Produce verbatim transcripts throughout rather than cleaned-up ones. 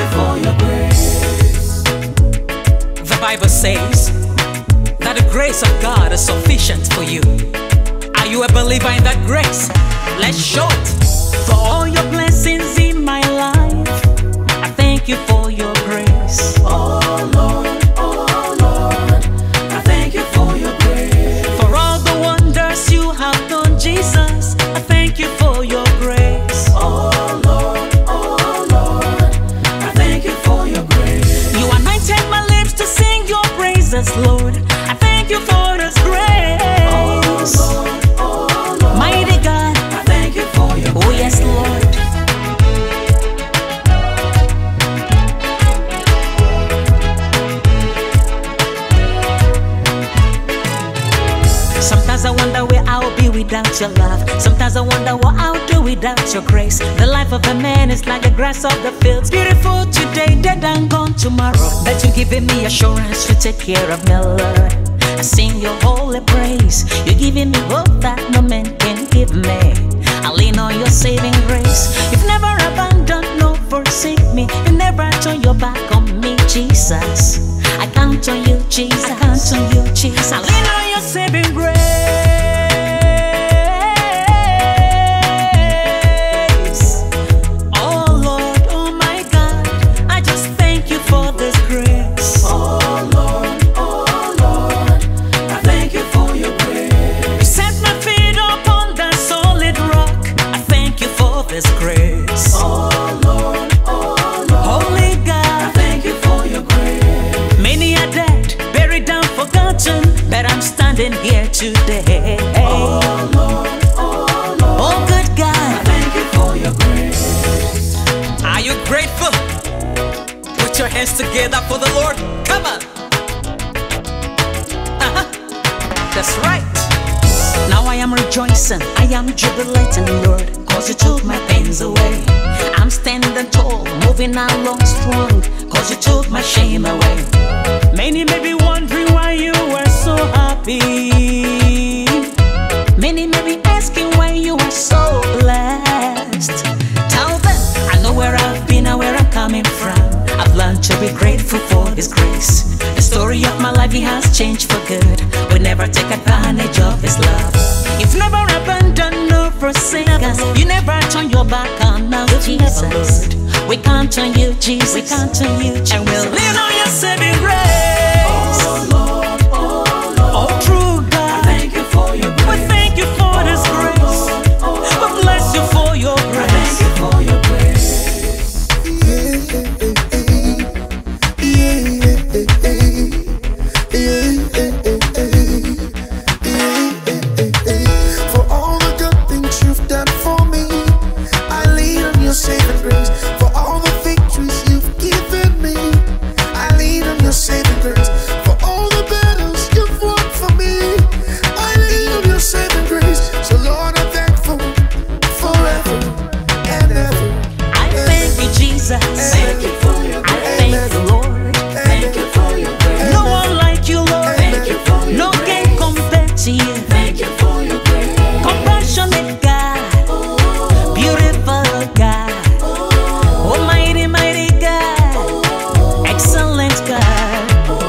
for your grace. The Bible says that the grace of God is sufficient for you. Are you a believer in that grace? Let's show it. For all your blessings in my life, I thank you for your grace. Oh Lord, oh Lord, I thank you for your grace. For all the wonders you have done, Jesus, I thank you for your grace. Oh Lord, oh Lord, I thank you for your grace. You anointed my lips to sing your praises, Lord. I thank you for this grace. Oh Lord, oh Lord, mighty God, I thank you for your grace. Oh yes, Lord. Sometimes I wonder where I'll be without your love. Sometimes I wonder what I'll do without your grace. The life of a man is like the grass of the fields, beautiful today, dead and gone tomorrow. But you're giving me assurance to take care of me, Lord. I sing your holy praise. You're giving me hope that no man can give me. I lean on your saving grace. You've never abandoned nor forsake me. You never turn your back on me, Jesus. I count on you, Jesus. I count on you, Jesus. I lean on your saving grace. Oh Lord, oh my God, I just thank you for this grace. Oh Lord, oh Lord, I thank you for your grace. You set my feet upon the solid rock. I thank you for this grace. Oh Lord, oh Lord, Holy God, I thank you for your grace. many are dead, buried and forgotten, but I'm standing here today. Oh Lord, oh Lord, Oh good God, I thank you for your grace. are you grateful? Put your hands together for the Lord. Come on. Uh-huh. That's right. Now I am rejoicing, I am jubilating, Lord, cause you took my pains away. I'm standing tall, moving along strong, cause you took my shame away. Many may be wondering why you were so happy. Many may be asking why you are so blessed. Tell them, I know where I've been and where I'm coming from. I've learned to be grateful for His grace. The story of my life, He has changed for good. We never take advantage of His love. You've never abandoned nor forsaken us. You never turn your back on us, Jesus. We count on you, Jesus. We count on you, Jesus. And we'll lean on your saving grace. Oh Lord, oh Lord, Oh true God, I thank you for your we grace. thank you for this grace. We bless you for your I grace. thank you for your grace. For all the good things you've done for me, I lean on your saving grace. For all the victories you've given me, I lean on your saving grace. For all the battles you've won for me, I lean on your saving grace. So Lord, I'm thankful forever and ever. I thank you, Jesus. Thank you for your I grace. thank you, Lord. Thank you for your grace. No one like you, Lord. Thank you for your No grace. can compare to you. Thank you for your grace. Compassionate God, beautiful God, Almighty, mighty God, excellent God.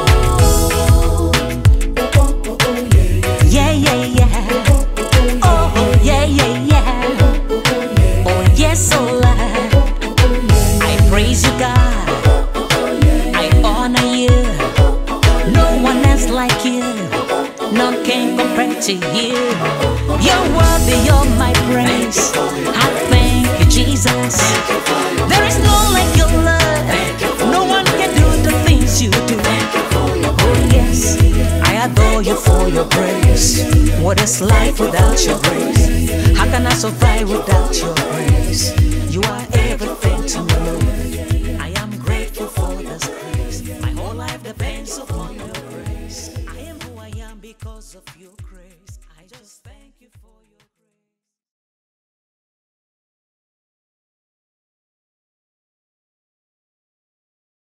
Yeah, yeah, yeah. Oh, yeah, yeah, yeah. Oh, yes, oh Lord. I praise you, God. I honor you. No one else like you. None can compare to you. You're worthy, you're my praise. I thank you, Jesus. There is no like your love. No one can do the things you do. Oh yes, I adore you for your grace. What is life without your grace? How can I survive without your grace?